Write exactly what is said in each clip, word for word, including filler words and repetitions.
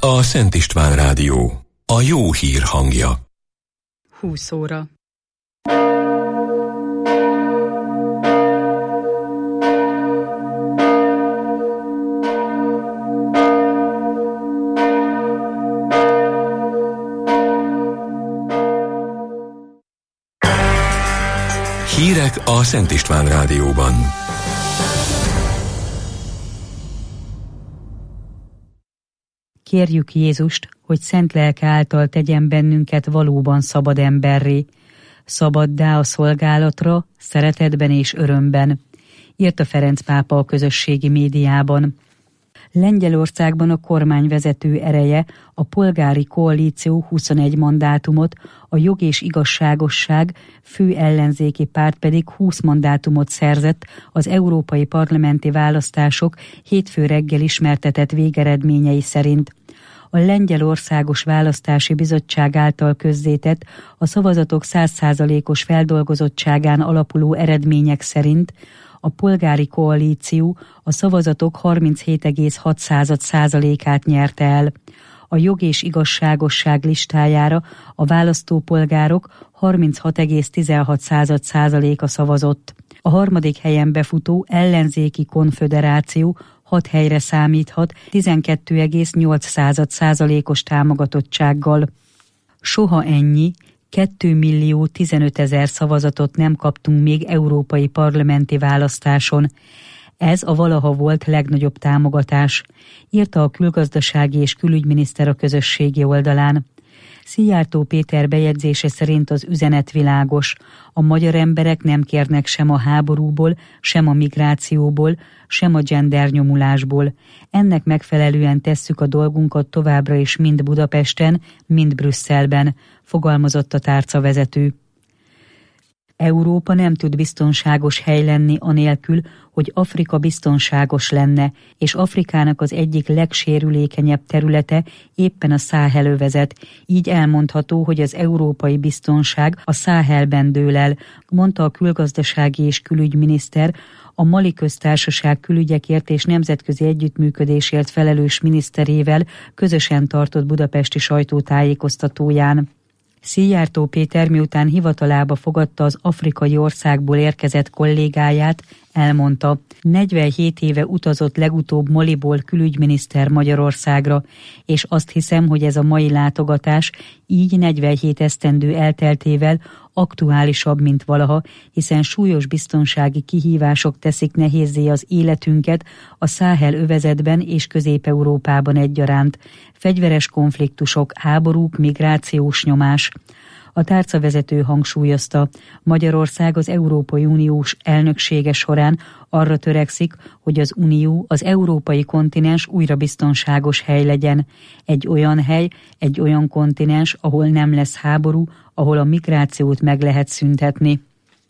a Szent István Rádió, a jó hír hangja. húsz óra. Hírek a Szent István Rádióban. Kérjük Jézust, hogy szent lelke által tegyen bennünket valóban szabad emberré, szabaddá a szolgálatra, szeretetben és örömben, írta Ferenc pápa a közösségi médiában. Lengyelországban a kormány vezető ereje, a polgári koalíció huszonegy mandátumot, a Jog és Igazságosság fő ellenzéki párt pedig húsz mandátumot szerzett az európai parlamenti választások hétfő reggel ismertetett végeredményei szerint. A Lengyel Országos Választási Bizottság által közzétett a szavazatok száz százalékos feldolgozottságán alapuló eredmények szerint a polgári koalíció a szavazatok harminchét egész hat százalékát nyerte el. A Jog és Igazságosság listájára a választópolgárok harminchat egész tizenhat százaléka szavazott. A harmadik helyen befutó ellenzéki konföderáció hat helyre számíthat tizenkét egész nyolc százalékos támogatottsággal. Soha ennyi, két millió tizenöt ezer szavazatot nem kaptunk még európai parlamenti választáson. Ez a valaha volt legnagyobb támogatás, írta a külgazdasági és külügyminiszter a közösségi oldalán. Szijjártó Péter bejegyzése szerint az üzenet világos. A magyar emberek nem kérnek sem a háborúból, sem a migrációból, sem a gendernyomulásból. Ennek megfelelően tesszük a dolgunkat továbbra is mind Budapesten, mind Brüsszelben, fogalmazott a tárcavezető. Európa nem tud biztonságos hely lenni anélkül, hogy Afrika biztonságos lenne, és Afrikának az egyik legsérülékenyebb területe éppen a Száhel övezet. Így elmondható, hogy az európai biztonság a Száhelben dől el, mondta a külgazdasági és külügyminiszter, a Mali Köztársaság külügyekért és nemzetközi együttműködésért felelős miniszterével közösen tartott budapesti sajtótájékoztatóján. Szijjártó Péter miután hivatalába fogadta az afrikai országból érkezett kollégáját, elmondta, negyvenhét éve utazott legutóbb Maliból külügyminiszter Magyarországra, és azt hiszem, hogy ez a mai látogatás így negyvenhét esztendő elteltével aktuálisabb, mint valaha, hiszen súlyos biztonsági kihívások teszik nehézzé az életünket a Száhel övezetben és Közép-Európában egyaránt. Fegyveres konfliktusok, háborúk, migrációs nyomás. A tárcavezető hangsúlyozta, Magyarország az Európai Uniós elnöksége során arra törekszik, hogy az Unió, az európai kontinens újra biztonságos hely legyen. Egy olyan hely, egy olyan kontinens, ahol nem lesz háború, ahol a migrációt meg lehet szüntetni.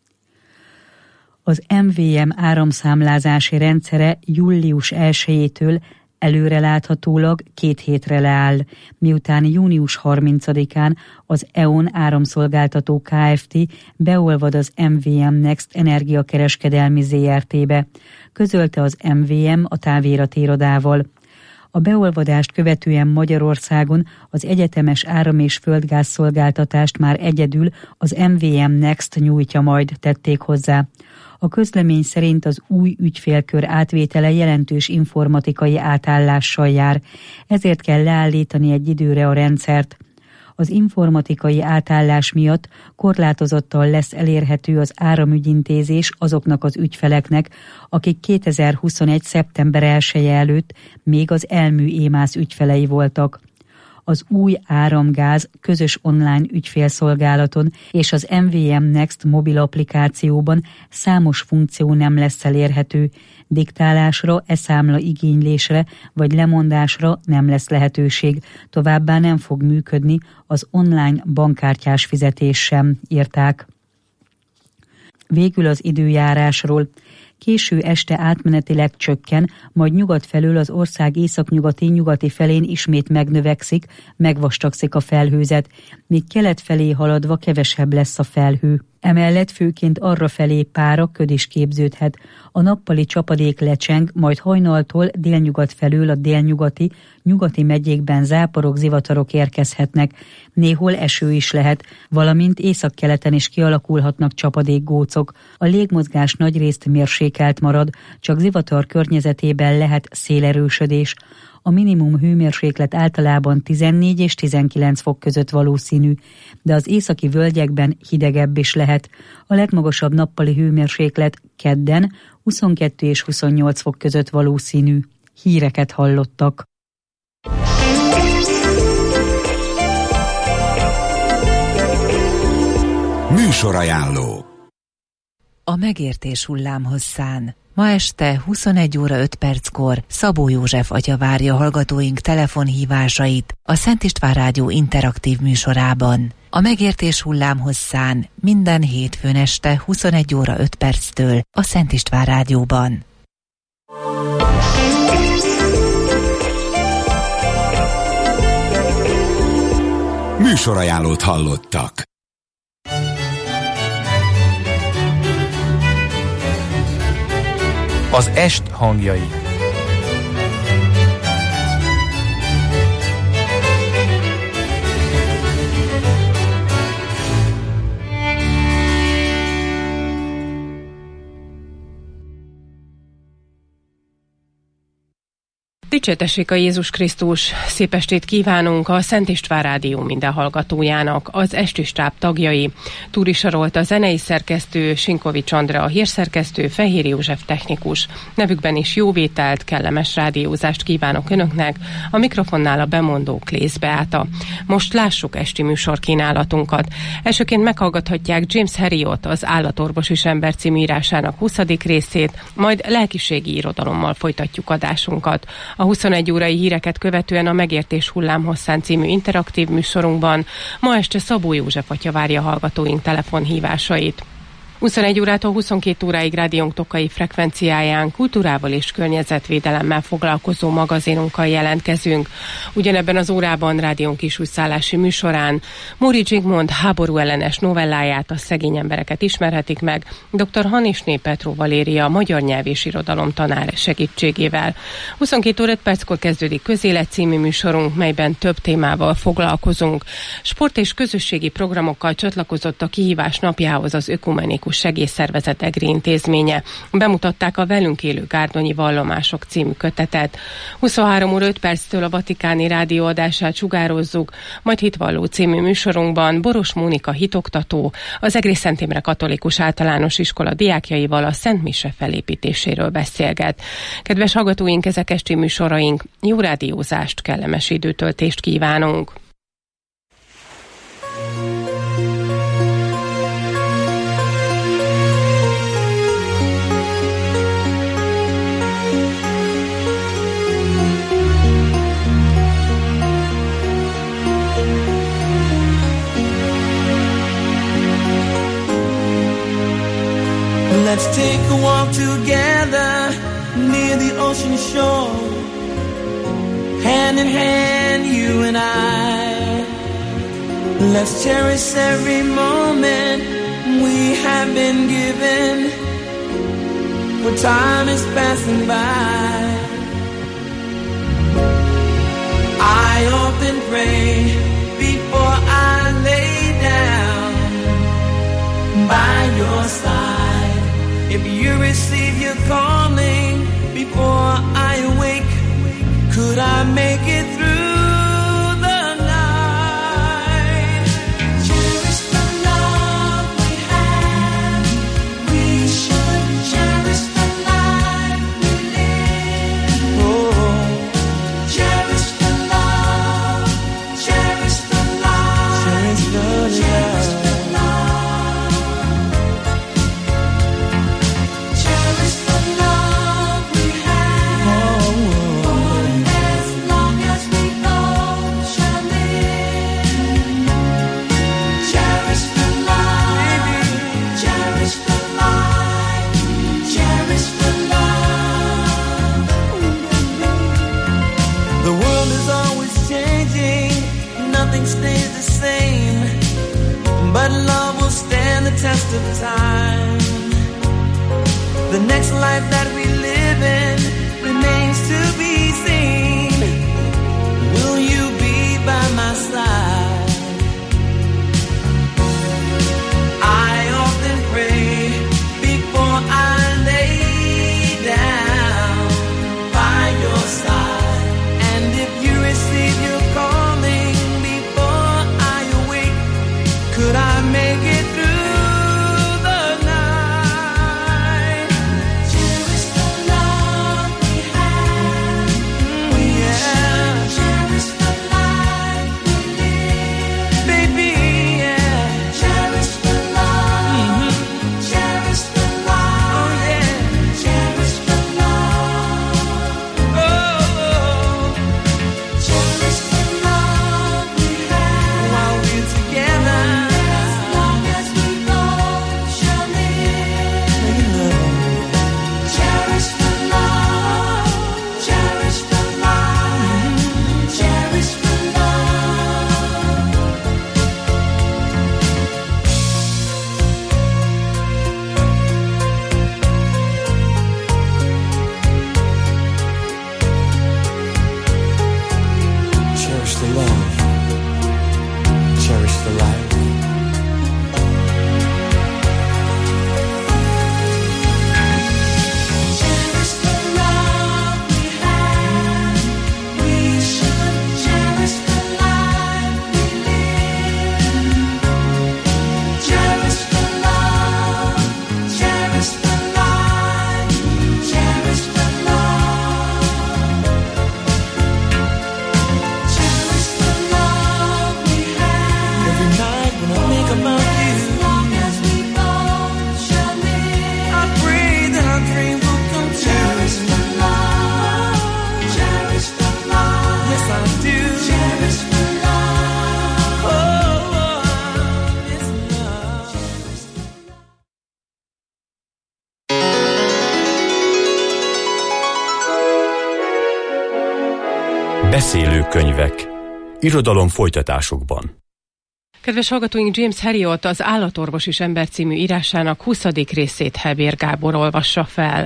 Az em vé em áramszámlázási rendszere július elsejétől előreláthatólag két hétre leáll, miután június harmincadikán az é o en áramszolgáltató Kft. Beolvad az em vé em Next energiakereskedelmi zé er té-be, közölte az em vé em a táviratirodával. A beolvadást követően Magyarországon az egyetemes áram- és földgázszolgáltatást már egyedül az em vé em Next nyújtja majd, tették hozzá. A közlemény szerint az új ügyfélkör átvétele jelentős informatikai átállással jár, ezért kell leállítani egy időre a rendszert. Az informatikai átállás miatt korlátozottan lesz elérhető az áramügyintézés azoknak az ügyfeleknek, akik kétezer-huszonegy. szeptember elseje előtt még az Elmű Émász ügyfelei voltak. Az új áramgáz közös online ügyfélszolgálaton és az em vé em Next mobil applikációban számos funkció nem lesz elérhető. Diktálásra, e-számla igénylésre vagy lemondásra nem lesz lehetőség, továbbá nem fog működni az online bankkártyás fizetés sem, írták. Végül az időjárásról. Késő este átmenetileg csökken, majd nyugat felől az ország északnyugati nyugati felén ismét megnövekszik, megvastagszik a felhőzet, míg kelet felé haladva kevesebb lesz a felhő. Emellett főként arrafelé pára, köd is képződhet. A nappali csapadék lecseng, majd hajnaltól délnyugat felől a délnyugati, nyugati megyékben záporok, zivatarok érkezhetnek. Néhol eső is lehet, valamint északkeleten is kialakulhatnak csapadékgócok. A légmozgás nagyrészt mérsékelt marad, csak zivatar környezetében lehet szélerősödés. A minimum hőmérséklet általában tizennégy és tizenkilenc fok között valószínű, de az északi völgyekben hidegebb is lehet. A legmagasabb nappali hőmérséklet kedden huszonkettő és huszonnyolc fok között valószínű. Híreket hallottak. Műsorajánló. A megértés hullámhosszán. Ma este huszonegy óra öt perckor Szabó József atya várja hallgatóink telefonhívásait a Szent István Rádió interaktív műsorában. A megértés hullámhosszán minden hétfőn este huszonegy óra öt perctől a Szent István Rádióban. Műsorajánlót hallottak. Az est hangjai. Dicsértessék a Jézus Krisztus! Szép estét kívánunk a Szent István Rádió minden hallgatójának, az esti stáb tagjai. Túri Sarolt a zenei szerkesztő, Sinkovics Andrea a hírszerkesztő, Fehér József technikus. Nevükben is jó vételt, kellemes rádiózást kívánok Önöknek, a mikrofonnál a bemondó Klész Beáta. Most lássuk esti műsorkínálatunkat. Elsőként meghallgathatják James Herriot, az Állatorvos és ember című írásának huszadik részét, majd lelkiségi irodalommal folytatjuk adásunkat. A huszonegy órai híreket követően a Megértés hullámhosszán című interaktív műsorunkban ma este Szabó József atya várja hallgatóink telefonhívásait. huszonegy órától huszonkét óráig rádiónk tokai frekvenciáján kultúrával és környezetvédelemmel foglalkozó magazinunkkal jelentkezünk. Ugyanebben az órában rádiónk kisújszállási műsorán Móri Zsigmond háború ellenes novelláját, A szegény embereket ismerhetik meg dr. Hanisné Petró Valéria magyar nyelv és irodalom tanár segítségével. huszonkét óra öt perckor kezdődik Közélet című műsorunk, melyben több témával foglalkozunk. Sport és közösségi programokkal csatlakozott a kihívás napjához az Ökumenikus Segélyszervezet EGRI intézménye. Bemutatták a Velünk élő gárdonyi vallomások című kötetet. huszonhárom óra öt perctől a Vatikáni Rádió adását sugározzuk, majd Hitvalló című műsorunkban Boros Mónika hitoktató az Egri Szent Imre Katolikus Általános Iskola diákjaival a Szent Mise felépítéséről beszélget. Kedves hallgatóink, ezek esti műsoraink, jó rádiózást, kellemes időtöltést kívánunk! Let's take a walk together near the ocean shore, hand in hand, you and I. Let's cherish every moment we have been given, for time is passing by. I often pray before I lay down by your side. If you receive your calling before I awake, could I make it through the night? Cherish the love we have. We should cherish the life we live. Oh, cherish the love, cherish the life, cherish the love. Nothing stays the same. but love will stand the test of time. The next life that we live in remains to be seen. Will you be by my side? I often pray before I lay down by your side. And if you receive your calling before I awake, could I make it through? Beszélő könyvek. Irodalom folytatásokban. Kedves hallgatóink, James Herriot Az Állatorvos és ember című írásának huszadik részét Hevér Gábor olvassa fel.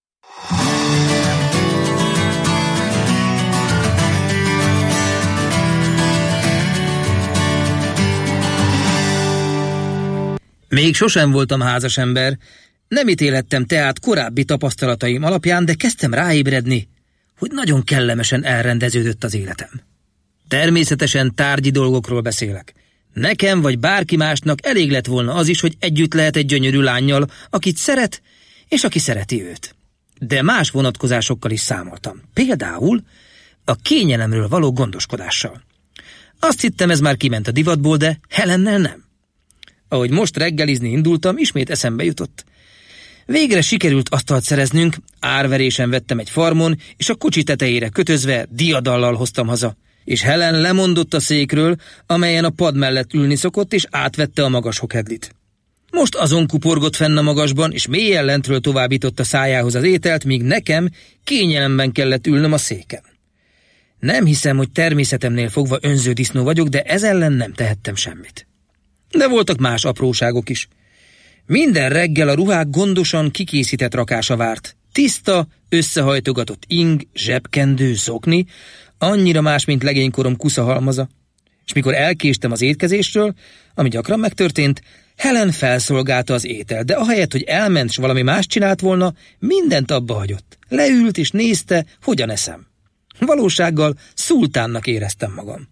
Még sosem voltam házas ember, nem ítélettem tehát korábbi tapasztalataim alapján, de kezdtem ráébredni, hogy nagyon kellemesen elrendeződött az életem. Természetesen tárgyi dolgokról beszélek. Nekem vagy bárki másnak elég lett volna az is, hogy együtt lehet egy gyönyörű lánnyal, akit szeret, és aki szereti őt. De más vonatkozásokkal is számoltam. Például a kényelemről való gondoskodással. Azt hittem, ez már kiment a divatból, de Helennel nem. Ahogy most reggelizni indultam, ismét eszembe jutott. Végre sikerült asztalt szereznünk, árverésen vettem egy farmon, és a kocsi tetejére kötözve diadallal hoztam haza. És Helen lemondott a székről, amelyen a pad mellett ülni szokott, és átvette a magas hokedlit. Most azon kuporgott fenn a magasban, és mélyen lentről továbbította szájához az ételt, míg nekem kényelemben kellett ülnöm a széken. Nem hiszem, hogy természetemnél fogva önző disznó vagyok, de ez ellen nem tehettem semmit. De voltak más apróságok is. Minden reggel a ruhák gondosan kikészített rakása várt. Tiszta, összehajtogatott ing, zsebkendő, zokni, annyira más, mint legénykorom kuszahalmaza. És mikor elkéstem az étkezésről, ami gyakran megtörtént, Helen felszolgálta az ételt, de ahelyett, hogy elment, s valami más csinált volna, mindent abba hagyott. Leült és nézte, hogyan eszem. Valósággal szultánnak éreztem magam.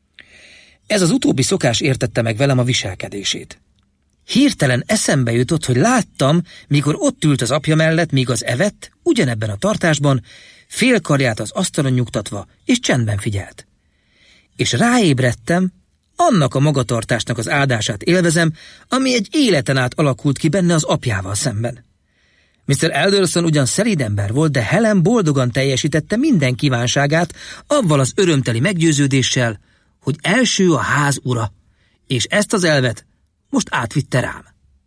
Ez az utóbbi szokás értette meg velem a viselkedését. Hirtelen eszembe jutott, hogy láttam, mikor ott ült az apja mellett, míg az evett, ugyanebben a tartásban, félkarját az asztalon nyugtatva, és csendben figyelt. És ráébredtem, annak a magatartásnak az áldását élvezem, ami egy életen át alakult ki benne az apjával szemben. miszter Elderson ugyan szelíd ember volt, de Helen boldogan teljesítette minden kívánságát, avval az örömteli meggyőződéssel, hogy első a ház ura, és ezt az elvet most átvitte rám.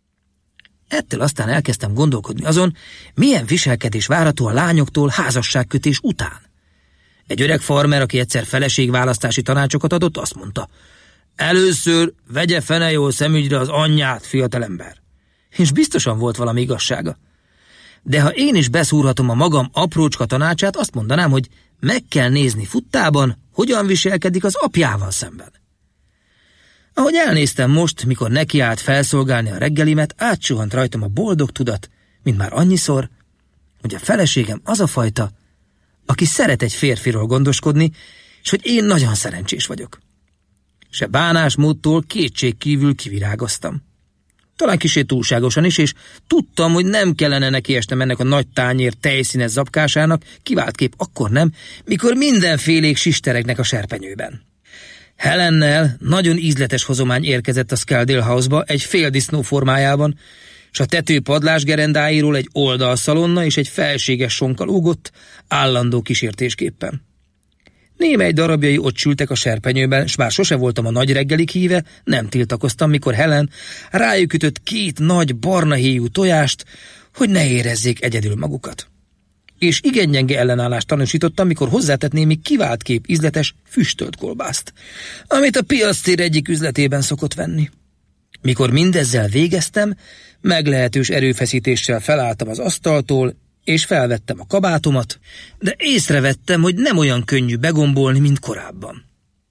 Ettől aztán elkezdtem gondolkodni azon, milyen viselkedés várható a lányoktól házasságkötés után. Egy öreg farmer, aki egyszer feleségválasztási tanácsokat adott, azt mondta: Először vegye fene jól szemügyre az anyját, fiatalember. És biztosan volt valami igazsága. De ha én is beszúrhatom a magam aprócska tanácsát, azt mondanám, hogy meg kell nézni futtában, hogyan viselkedik az apjával szemben. Ahogy elnéztem most, mikor nekiállt felszolgálni a reggelimet, átsuhant rajtam a boldog tudat, mint már annyiszor, hogy a feleségem az a fajta, aki szeret egy férfiról gondoskodni, és hogy én nagyon szerencsés vagyok. Se bánásmódtól kétségkívül kivirágoztam. Talán kicsit túlságosan is, és tudtam, hogy nem kellene nekiesnem ennek a nagy tányér tejszínes zapkásának, kiváltképp akkor nem, mikor mindenfélék sisteregnek a serpenyőben. Helennel nagyon ízletes hozomány érkezett a Scaledale House-ba egy féldisznó formájában, és a tető padlásgerendáiról egy oldalszalonna és egy felséges sonka lógott, állandó kísértésképpen. Némely darabjai ott sültek a serpenyőben, s bár sose voltam a nagy reggelik híve, nem tiltakoztam, mikor Helen rájuk ütött két nagy barna héjú tojást, hogy ne érezzék egyedül magukat. És igen gyenge ellenállást tanúsítottam, mikor hozzátett némi kiváltképp ízletes füstölt kolbászt, amit a piactér egyik üzletében szokott venni. Mikor mindezzel végeztem, meglehetős erőfeszítéssel felálltam az asztaltól, és felvettem a kabátomat, de észrevettem, hogy nem olyan könnyű begombolni, mint korábban.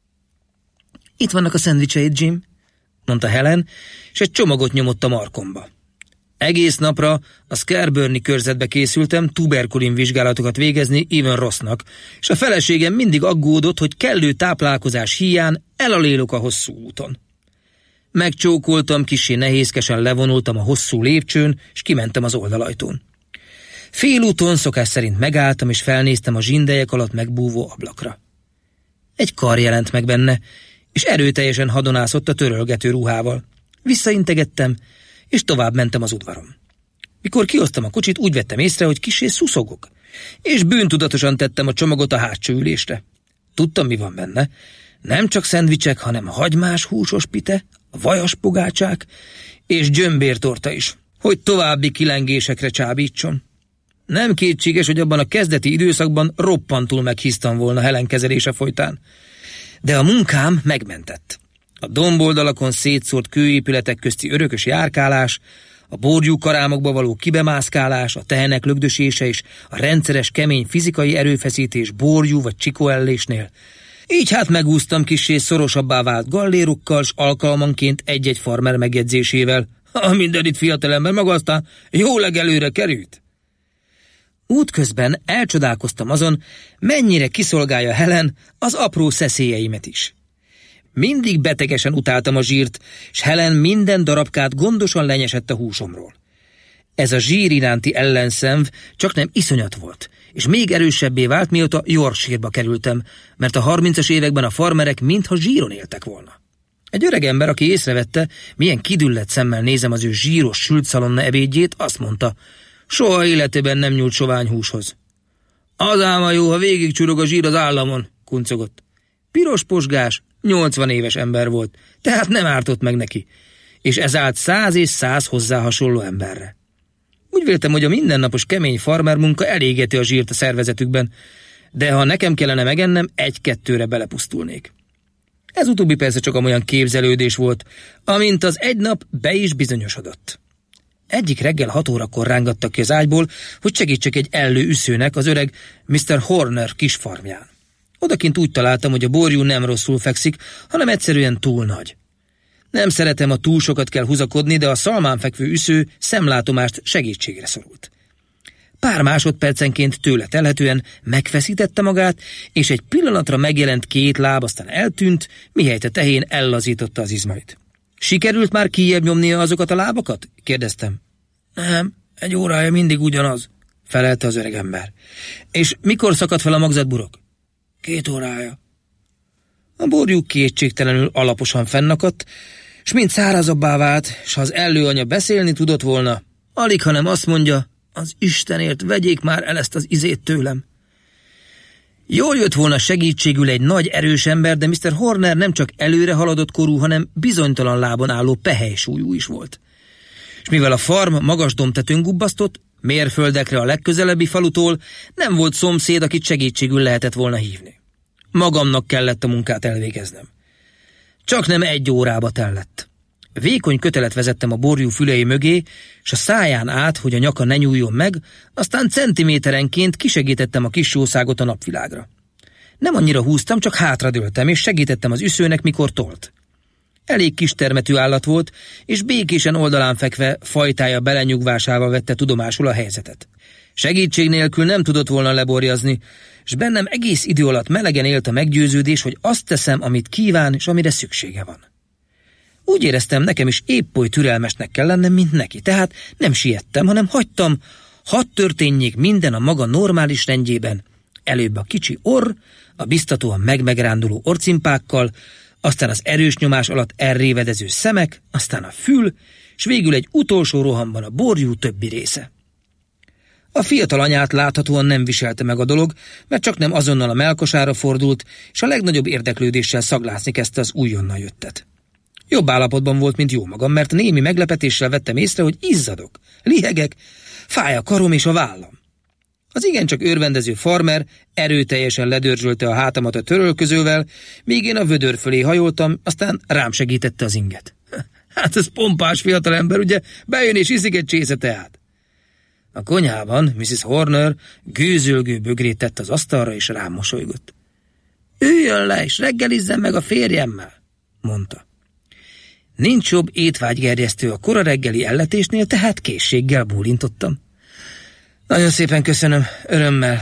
Itt vannak a szendvicseid, Jim, mondta Helen, és egy csomagot nyomott a markomba. Egész napra a Scarburni körzetbe készültem tuberkulin vizsgálatokat végezni Even Rossnak, és a feleségem mindig aggódott, hogy kellő táplálkozás híján elalélok a hosszú úton. Megcsókoltam, kissé nehézkesen levonultam a hosszú lépcsőn, és kimentem az oldalajtón. Félúton szokás szerint megálltam, és felnéztem a zsindelyek alatt megbúvó ablakra. Egy kar jelent meg benne, és erőteljesen hadonászott a törölgető ruhával. Visszaintegettem, és tovább mentem az udvaron. Mikor kihoztam a kocsit, úgy vettem észre, hogy kissé szuszogok, és bűntudatosan tettem a csomagot a hátsó ülésre. Tudtam, mi van benne. Nem csak szendvicsek, hanem hagymás húsos pite, vajas pogácsák és gyömbértorta is, hogy további kilengésekre csábítson. Nem kétséges, hogy abban a kezdeti időszakban roppantul meghíztam volna Helen kezelése folytán. De a munkám megmentett. A domboldalakon szétszórt kőépületek közti örökös járkálás, a borjú karámokba való kibemászkálás, a tehenek lögdösése és a rendszeres kemény fizikai erőfeszítés borjú vagy csikóellésnél. Így hát megúsztam kissé szorosabbá vált gallérokkal, s alkalmanként egy-egy farmer megjegyzésével. Ha mindenit fiatalember maga aztán jó legelőre került. Útközben elcsodálkoztam azon, mennyire kiszolgálja Helen az apró szeszélyeimet is. Mindig betegesen utáltam a zsírt, s Helen minden darabkát gondosan lenyesett a húsomról. Ez a zsír iránti ellenszenv csak nem iszonyat volt, és még erősebbé vált, mióta Yorkshire-ba kerültem, mert a harmincas években a farmerek mintha zsíron éltek volna. Egy öreg ember, aki észrevette, milyen kidüllett szemmel nézem az ő zsíros sült szalonna ebédjét, azt mondta, soha életében nem nyúlt sovány húshoz. Az álma jó, ha végig csurog a zsír az államon, kuncogott. Piros posgás, nyolcvan éves ember volt, tehát nem ártott meg neki, és ez állt száz és száz hozzá hasonló emberre. Úgy véltem, hogy a mindennapos kemény farmer munka elégeti a zsírt a szervezetükben, de ha nekem kellene megennem, egy-kettőre belepusztulnék. Ez utóbbi persze csak amolyan képzelődés volt, amint az egy nap be is bizonyosodott. Egyik reggel hat órakor rángattak ki az ágyból, hogy segítsek egy ellő üszőnek, az öreg miszter Horner kis farmján. Odakint úgy találtam, hogy a borjú nem rosszul fekszik, hanem egyszerűen túl nagy. Nem szeretem, a túl sokat kell húzakodni, de a szalmán fekvő üsző szemlátomást segítségre szorult. Pár másodpercenként tőle telhetően megfeszítette magát, és egy pillanatra megjelent két láb, aztán eltűnt, mihelyt a tehén ellazította az izmait. Sikerült már kijjebb nyomnia azokat a lábakat? Kérdeztem. Nem, egy órája mindig ugyanaz, felelte az öregember. És mikor szakadt fel a magzatburok? Két órája. A borjú kétségtelenül alaposan fennakadt, s mint szárazabbá vált, s ha az ellőanya beszélni tudott volna, alig, hanem azt mondja, az Istenért vegyék már el ezt az izét tőlem. Jól jött volna segítségül egy nagy erős ember, de miszter Horner nem csak előre haladott korú, hanem bizonytalan lábon álló pehely-súlyú is volt. És mivel a farm magas dombtetőn gubbasztott, mérföldekre a legközelebbi falutól, nem volt szomszéd, akit segítségül lehetett volna hívni. Magamnak kellett a munkát elvégeznem. Csak nem egy órába tellett. Vékony kötelet vezettem a borjú fülei mögé, és a száján át, hogy a nyaka ne nyúljon meg, aztán centiméterenként kisegítettem a kis jószágot a napvilágra. Nem annyira húztam, csak hátradőltem, és segítettem az üszőnek, mikor tolt. Elég kis termetű állat volt, és békésen oldalán fekve fajtája belenyugvásával vette tudomásul a helyzetet. Segítség nélkül nem tudott volna leborjazni, és bennem egész idő alatt melegen élt a meggyőződés, hogy azt teszem, amit kíván, és amire szüksége van. Úgy éreztem, nekem is épp oly türelmesnek kell lennem, mint neki, tehát nem siettem, hanem hagytam, hadd történjék minden a maga normális rendjében. Előbb a kicsi orr, a biztatóan megmegránduló orcimpákkal, aztán az erős nyomás alatt elrévedező szemek, aztán a fül, és végül egy utolsó rohamban a borjú többi része. A fiatal anyát láthatóan nem viselte meg a dolog, mert csak nem azonnal a mellkasára fordult, és a legnagyobb érdeklődéssel szaglászni kezdte az újonnan jöttet. Jobb állapotban volt, mint jó magam, mert némi meglepetéssel vettem észre, hogy izzadok, lihegek, fáj a karom és a vállam. Az igencsak örvendező farmer erőteljesen ledörzsölte a hátamat a törölközővel, míg én a vödör fölé hajoltam, aztán rám segítette az inget. Hát ez pompás fiatalember, ugye? Bejön és iszik egy csésze teát. A konyhában missziz Horner gőzölgő bögrét tett az asztalra, és rám mosolygott. Üljön le, és reggelizzen meg a férjemmel, mondta. Nincs jobb étvágygerjesztő a kora reggeli elletésnél, tehát készséggel bólintottam. Nagyon szépen köszönöm, örömmel.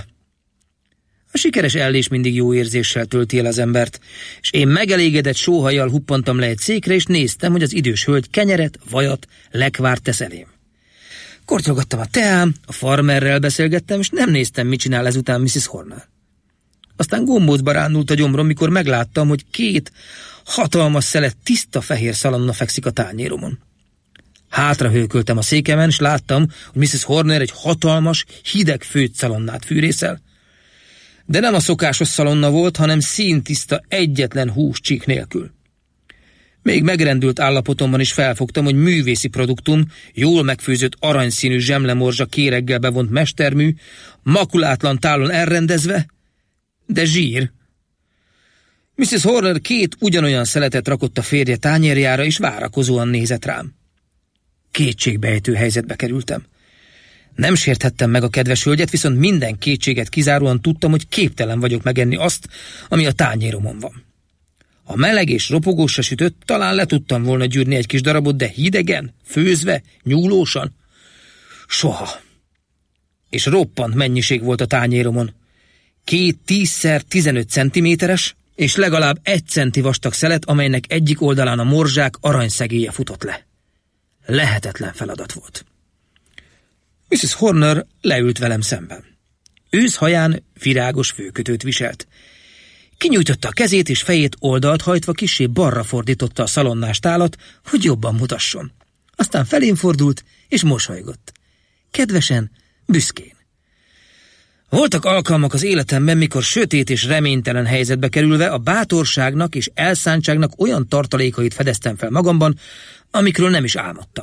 A sikeres ellés mindig jó érzéssel tölti el az embert, és én megelégedett sóhajjal huppantam le egy székre, és néztem, hogy az idős hölgy kenyeret, vajat, lekvárt tesz elém. Kortyolgattam a teám, a farmerrel beszélgettem, és nem néztem, mit csinál ezután missziz Horner. Aztán gombócba rándult a gyomrom, mikor megláttam, hogy két hatalmas szelet tiszta fehér szalonna fekszik a tányéromon. Hátra hőköltem a székemen, és láttam, hogy missziz Horner egy hatalmas, hideg főtt szalonnát fűrészel. De nem a szokásos szalonna volt, hanem színtiszta, egyetlen húscsík nélkül. Még megrendült állapotomban is felfogtam, hogy művészi produktum, jól megfőzött aranyszínű zsemlemorzsa kéreggel bevont mestermű, makulátlan tálon elrendezve, de zsír. missziz Horner két ugyanolyan szeletet rakott a férje tányérjára, és várakozóan nézett rám. Kétségbejtő helyzetbe kerültem. Nem sérthettem meg a kedves hölgyet, viszont minden kétséget kizáróan tudtam, hogy képtelen vagyok megenni azt, ami a tányéromon van. Ha meleg és ropogós se sütött, talán le tudtam volna gyűrni egy kis darabot, de hidegen, főzve, nyúlósan? Soha. És roppant mennyiség volt a tányéromon. Két tízszer tizenöt centiméteres, és legalább egy centi vastag szelet, amelynek egyik oldalán a morzsák aranyszegélye futott le. Lehetetlen feladat volt. missziz Horner leült velem szemben. Őszhaján virágos főkötőt viselt. Kinyújtotta a kezét, és fejét oldalt hajtva kissé balra fordította a szalonnás tálat, hogy jobban mutasson. Aztán felém fordult, és mosolygott. Kedvesen, büszkén. Voltak alkalmak az életemben, mikor sötét és reménytelen helyzetbe kerülve a bátorságnak és elszántságnak olyan tartalékait fedeztem fel magamban, amikről nem is álmodtam.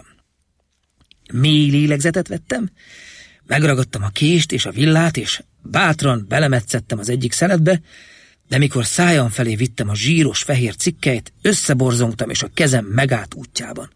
Mély lélegzetet vettem, megragadtam a kést és a villát, és bátran belemetszettem az egyik szeletbe, de mikor szájam felé vittem a zsíros fehér cikkeit, összeborzongtam, és a kezem megállt útjában.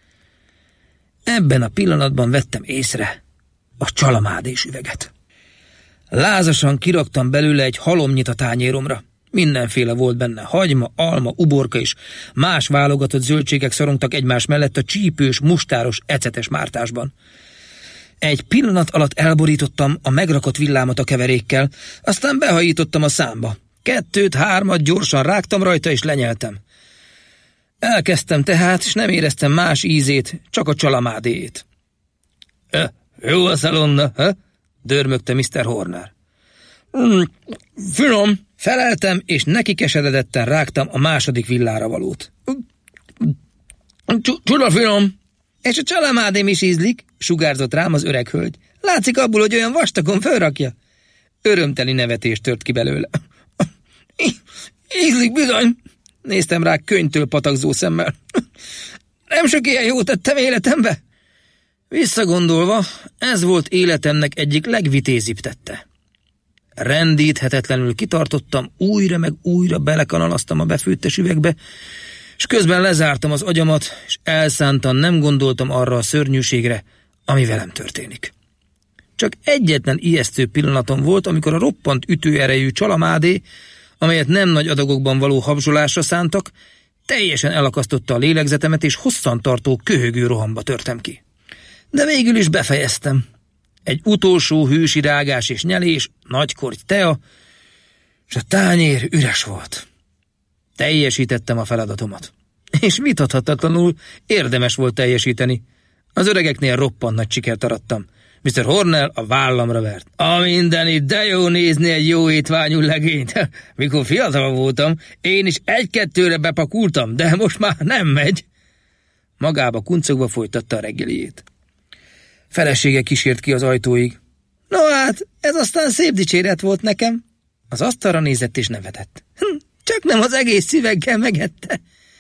Ebben a pillanatban vettem észre a csalamádés üveget. Lázasan kiraktam belőle egy halomnyit a tányéromra. Mindenféle volt benne, hagyma, alma, uborka és más válogatott zöldségek szorongtak egymás mellett a csípős, mustáros, ecetes mártásban. Egy pillanat alatt elborítottam a megrakott villámat a keverékkel, aztán behajítottam a számba. Kettőt, hármat gyorsan rágtam rajta, és lenyeltem. Elkezdtem tehát, és nem éreztem más ízét, csak a csalamádéjét. E, jó a szalonna, ha? Dörmögte miszter Horner. Mm, finom, feleltem, és neki keseredetten rágtam a második villára valót. Csuda finom! És a csalamádém is ízlik, sugárzott rám az öreg hölgy. Látszik abból, hogy olyan vastagon fölrakja. Örömteli nevetést tört ki belőle. Ízlik bizony, néztem rá könyvtől patakzó szemmel. Nem sok ilyen jót tettem életembe. Visszagondolva, ez volt életemnek egyik legvitézibb tette. Rendíthetetlenül kitartottam, újra meg újra belekanalaztam a befőttes üvegbe, és közben lezártam az agyamat, és elszántan nem gondoltam arra a szörnyűségre, ami velem történik. Csak egyetlen ijesztő pillanatom volt, amikor a roppant ütőerejű csalamádé, amelyet nem nagy adagokban való habzsolásra szántak, teljesen elakasztotta a lélegzetemet, és hosszantartó köhögő rohamba törtem ki. De végül is befejeztem. Egy utolsó hősi rágás és nyelés, nagy korty tea, és a tányér üres volt. Teljesítettem a feladatomat. És vitathatatlanul érdemes volt teljesíteni. Az öregeknél roppant nagy sikert arattam. miszter Hornell a vállamra vert. A mindenit, de jó nézni egy jó étványú legényt. Mikor fiatal voltam, én is egy-kettőre bepakultam, de most már nem megy. Magába kuncogva folytatta a reggeliét. Felesége kísért ki az ajtóig. No hát, ez aztán szép dicséret volt nekem. Az asztalra nézett és nevetett. Hm, csak nem az egész szüveggel megette.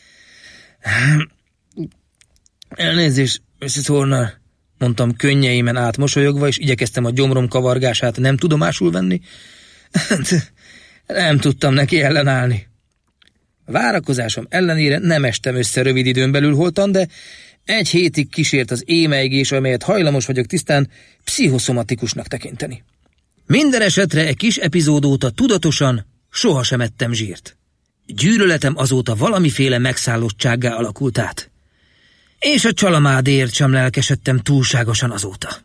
Elnézést, missziz Horner, mondtam könnyeimen át mosolyogva, és igyekeztem a gyomrom kavargását nem tudomásul venni. Nem tudtam neki ellenállni. A várakozásom ellenére nem estem össze rövid időn belül holtan, de egy hétig kísért az émeigés, amelyet hajlamos vagyok tisztán pszichoszomatikusnak tekinteni. Minden esetre egy kis epizód óta tudatosan sohasem ettem zsírt. Gyűlöletem azóta valamiféle megszállottsággá alakult át. És a csalamádéért sem lelkesedtem túlságosan azóta.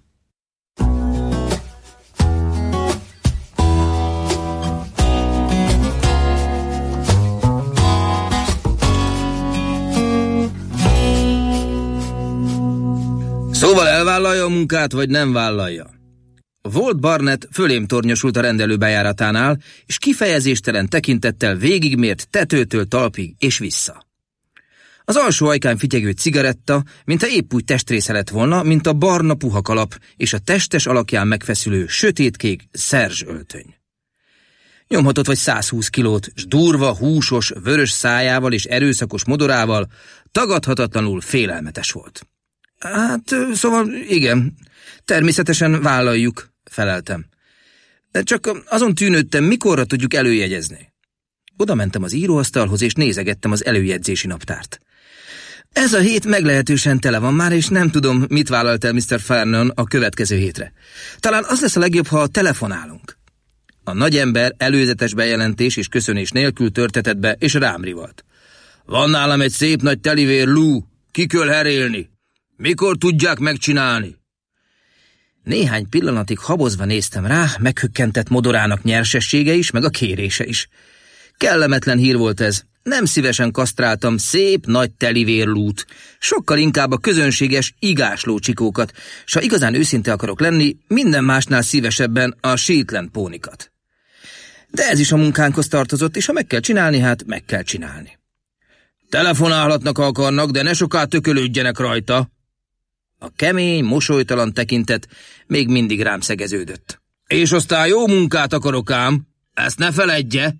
Szóval elvállalja a munkát, vagy nem vállalja? Walt Barnett fölém tornyosult a rendelő bejáratánál, és kifejezéstelen tekintettel végigmért tetőtől talpig és vissza. Az alsó ajkán fityegő cigaretta, mintha épp úgy testrésze lett volna, mint a barna puha kalap és a testes alakján megfeszülő sötétkék szerzs öltöny. Nyomhatott vagy százhúsz kilót, s durva, húsos, vörös szájával és erőszakos modorával tagadhatatlanul félelmetes volt. Hát, szóval igen, természetesen vállaljuk, feleltem. Csak azon tűnődtem, mikorra tudjuk előjegyezni. Oda mentem az íróasztalhoz, és nézegettem az előjegyzési naptárt. Ez a hét meglehetősen tele van már, és nem tudom, mit vállalt el miszter Farnon a következő hétre. Talán az lesz a legjobb, ha telefonálunk. A nagyember előzetes bejelentés és köszönés nélkül törtetett be, és rám rivalt. Van nálam egy szép nagy telivér lú, ki kell herélni. Mikor tudják megcsinálni? Néhány pillanatig habozva néztem rá, meghökkentett modorának nyersessége is, meg a kérése is. Kellemetlen hír volt ez. Nem szívesen kasztráltam szép nagy telivérlút, sokkal inkább a közönséges igáslócsikókat, s ha igazán őszinte akarok lenni, minden másnál szívesebben a Shetland pónikat. De ez is a munkánkhoz tartozott, és ha meg kell csinálni, hát meg kell csinálni. Telefonálhatnak, ha akarnak, de ne soká tökölődjenek rajta. A kemény, mosolytalan tekintet még mindig rám szegeződött. És aztán jó munkát akarok ám, ezt ne feledje!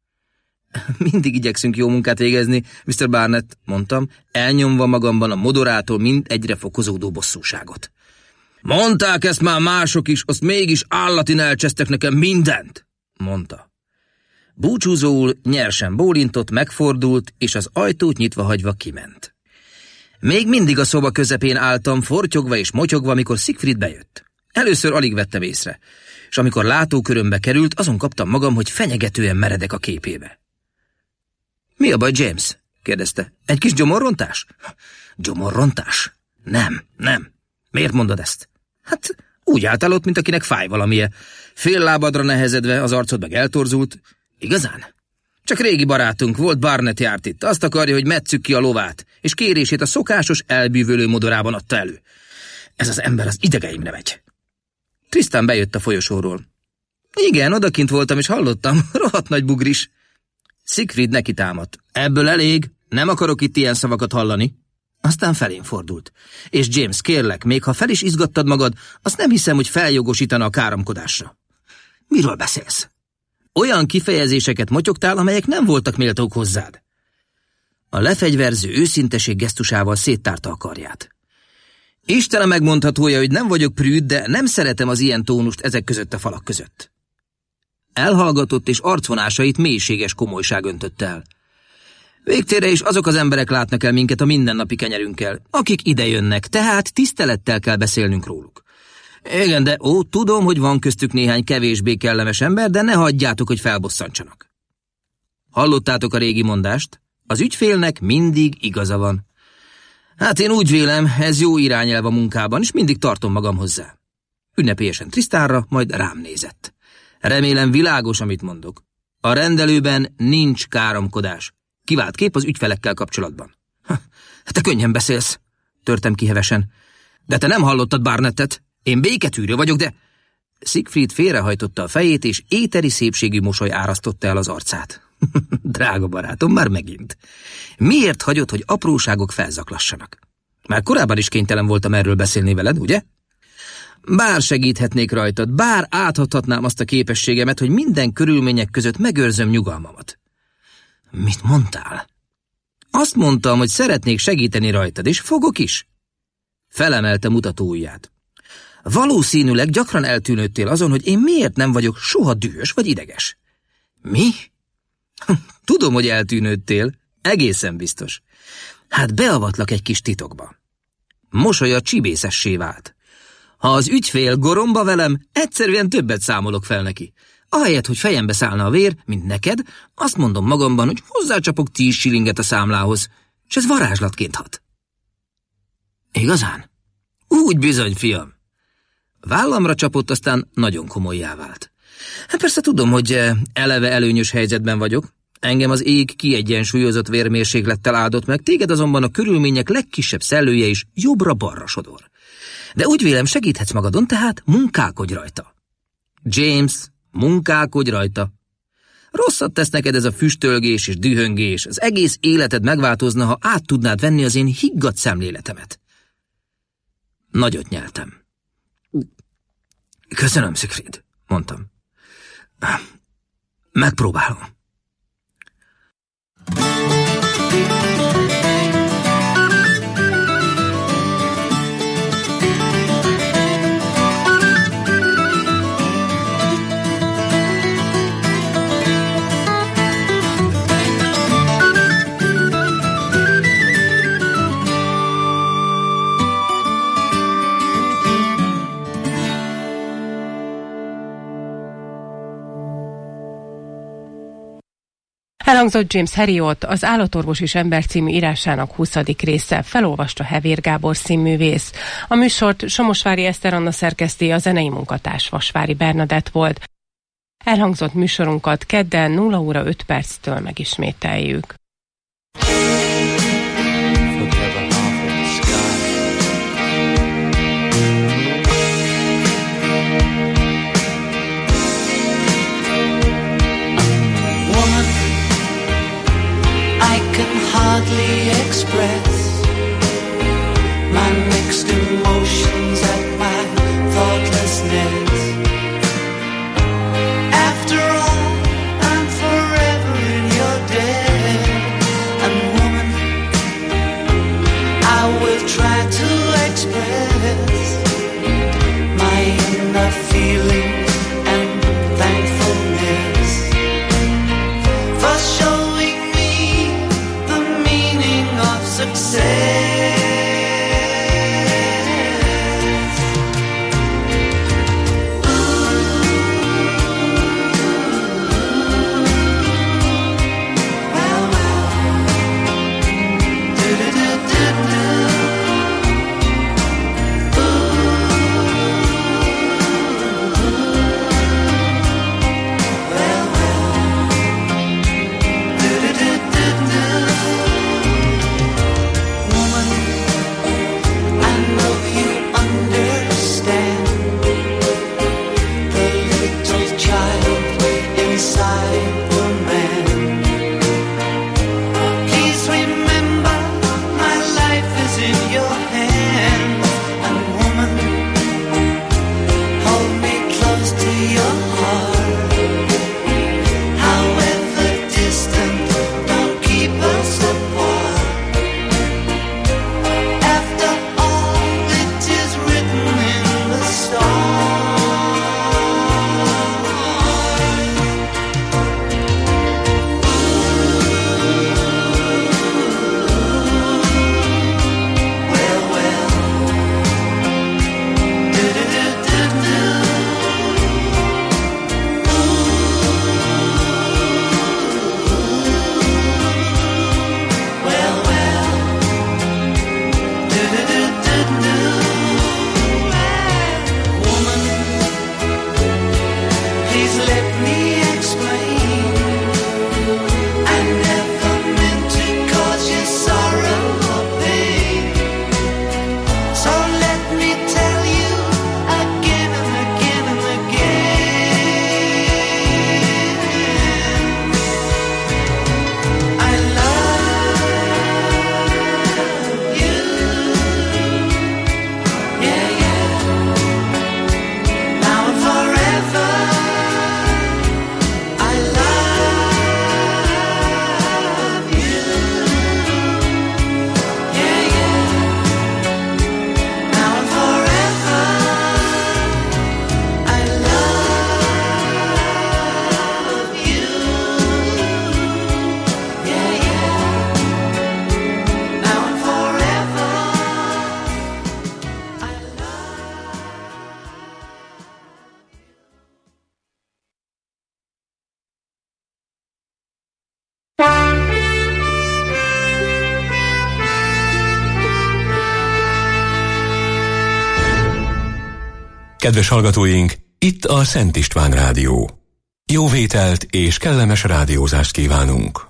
Mindig igyekszünk jó munkát végezni, miszter Barnett, mondtam, elnyomva magamban a modorától mind egyre fokozódó bosszúságot. Mondták ezt már mások is, azt mégis állatin elcsesztek nekem mindent, mondta. Búcsúzóul nyersen bólintott, megfordult, és az ajtót nyitva hagyva kiment. Még mindig a szoba közepén álltam, fortyogva és motyogva, amikor Siegfried bejött. Először alig vettem észre, és amikor látókörömbe került, azon kaptam magam, hogy fenyegetően meredek a képébe. Mi a baj, James? kérdezte. Egy kis gyomorrontás? Gyomorrontás? Nem, nem. Miért mondod ezt? Hát úgy álltál ott, mint akinek fáj valamije. Fél lábadra nehezedve, az arcod meg eltorzult. Igazán? Csak régi barátunk volt, Barnett járt itt. Azt akarja, hogy metszük ki a lovát, és kérését a szokásos elbűvölő modorában adta elő. Ez az ember az idegeimre megy. Tristan bejött a folyosóról. Igen, odakint voltam, és hallottam. Rohadt nagy bugris. Siegfried neki támadt. Ebből elég, nem akarok itt ilyen szavakat hallani. Aztán felén fordult. És James, kérlek, még ha fel is izgattad magad, azt nem hiszem, hogy feljogosítana a káromkodásra. Miről beszélsz? Olyan kifejezéseket motyogtál, amelyek nem voltak méltók hozzád. A lefegyverző őszinteség gesztusával széttárta a karját. Isten a megmondhatója, hogy nem vagyok prűd, de nem szeretem az ilyen tónust ezek között a falak között. Elhallgatott, és arcvonásait mélységes komolyság öntött el. Végtére is azok az emberek látnak el minket a mindennapi kenyerünkkel, akik ide jönnek, tehát tisztelettel kell beszélnünk róluk. Igen, de ó, tudom, hogy van köztük néhány kevésbé kellemes ember, de ne hagyjátok, hogy felbosszantsanak. Hallottátok a régi mondást? Az ügyfélnek mindig igaza van. Hát én úgy vélem, ez jó irányelv a munkában, és mindig tartom magam hozzá. Ünnepélyesen Trisztánra, majd rám nézett. Remélem világos, amit mondok. A rendelőben nincs káromkodás. Kivált kép az ügyfelekkel kapcsolatban. Ha, te könnyen beszélsz, törtem ki hevesen. De te nem hallottad Barnettet? Én béketűrő vagyok, de... Siegfried félrehajtotta a fejét, és éteri szépségű mosoly árasztotta el az arcát. Drága barátom, már megint. Miért hagyod, hogy apróságok felzaklassanak? Már korábban is kénytelen voltam erről beszélni veled, ugye? Bár segíthetnék rajtad, bár áthathatnám azt a képességemet, hogy minden körülmények között megőrzöm nyugalmamat. Mit mondtál? Azt mondtam, hogy szeretnék segíteni rajtad, és fogok is. Felemelte mutató ujját. Valószínűleg gyakran eltűnődtél azon, hogy én miért nem vagyok soha dühös vagy ideges. Mi? Tudom, hogy eltűnődtél, egészen biztos. Hát beavatlak egy kis titokba. Mosolya csibészessé vált. Ha az ügyfél goromba velem, egyszerűen többet számolok fel neki. Ahelyett, hogy fejembe szállna a vér, mint neked, azt mondom magamban, hogy hozzácsapok tíz shillinget a számlához, és ez varázslatként hat. Igazán? Úgy bizony, fiam. Vállamra csapott, aztán nagyon komolyá vált. Hát persze tudom, hogy eleve előnyös helyzetben vagyok. Engem az ég kiegyensúlyozott vérmérséklettel áldott meg, téged azonban a körülmények legkisebb szellője is jobbra-balra sodor. De úgy vélem, segíthetsz magadon, tehát munkálkodj rajta. James, munkálkodj rajta. Rosszat tesz neked ez a füstölgés és dühöngés, az egész életed megváltozna, ha át tudnád venni az én higgadt szemléletemet. Nagyot nyeltem. Köszönöm, Siegfried, mondtam. Megpróbálom. Elhangzott James Herriot, az Állatorvos és Ember című írásának huszadik része, felolvasta Hevér Gábor színművész. A műsort Somosvári Eszter Anna szerkeszti, a zenei munkatárs Vasvári Bernadett volt. Elhangzott műsorunkat kedden nulla óra öt perctől megismételjük. Hardly express my mixed emotions at my thoughtlessness. After all, I'm forever in your debt. Kedves hallgatóink, itt a Szent István Rádió. Jó vételt és kellemes rádiózást kívánunk!